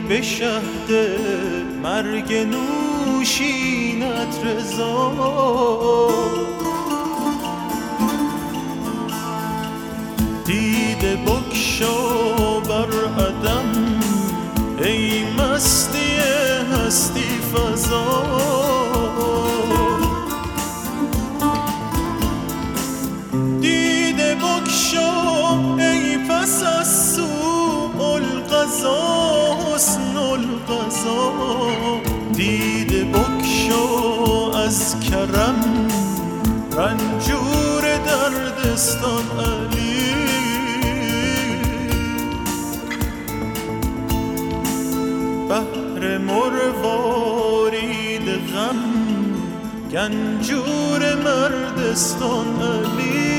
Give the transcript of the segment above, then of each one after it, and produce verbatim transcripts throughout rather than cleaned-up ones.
به شهد مرگ نوشینت رضا. دیده بگشا بر عدم ای مستی هستی فضا. دیده بگشا ای پس از سوء القضا حسن القضا. دیده بگشا از کرم رنجور دردستان علی. بحر مروارید غم گنجور مردستان علی.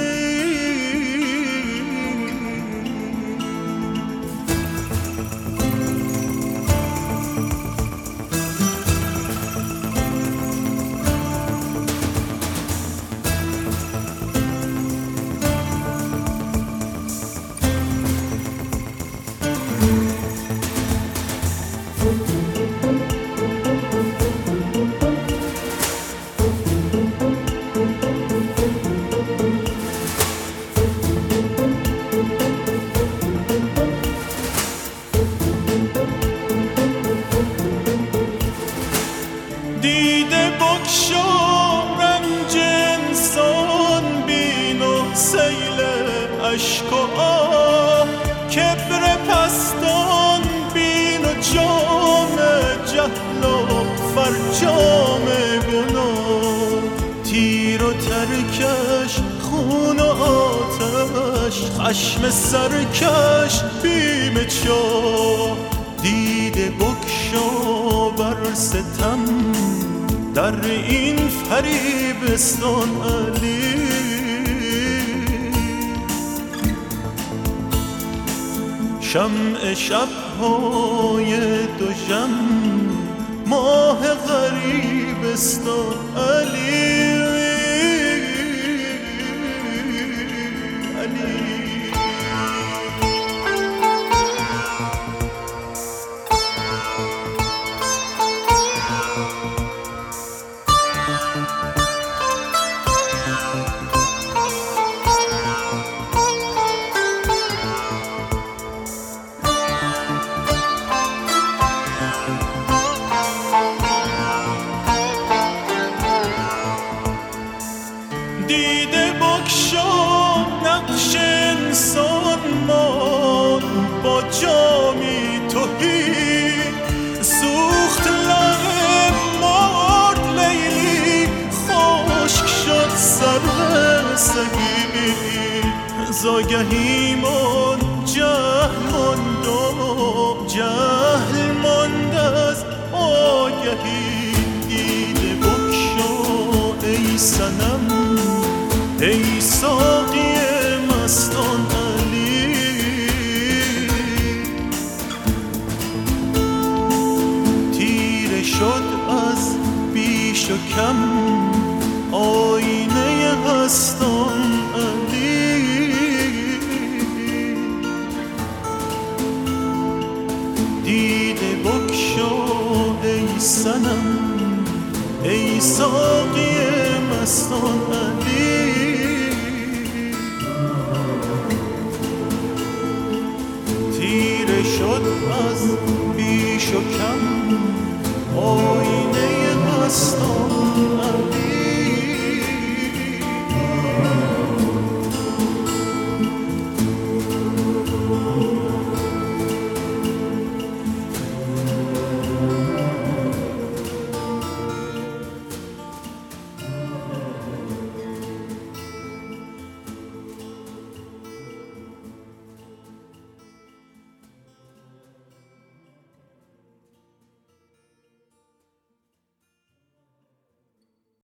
دیده بگشا رنج انسان بین و سیل اشک و آه. کبر پستان بین و جام جهل و فرجام گناه. تیر و ترکش خون و آتش خشم سرکش بیم چاه. دیده بگشا بر ستم در این فریبستان علی. شمع شب‌های دوژم ماه غریبستان علی. دیده بگشا نقش انسان مان با جامی تهی. سوخت لب مرد لیلی خشک شد سر سگی. زاگهی من جهل ماند و جهل ماند از آگهی. دیده بگشا ای صنم ای ساقی مستان علی. تیره شد از بیش و کم آینه هستان علی. دیده بگشا ای صنم ای ساقی مستان علی. تیره شد از بیش و کم آینه مستان علی.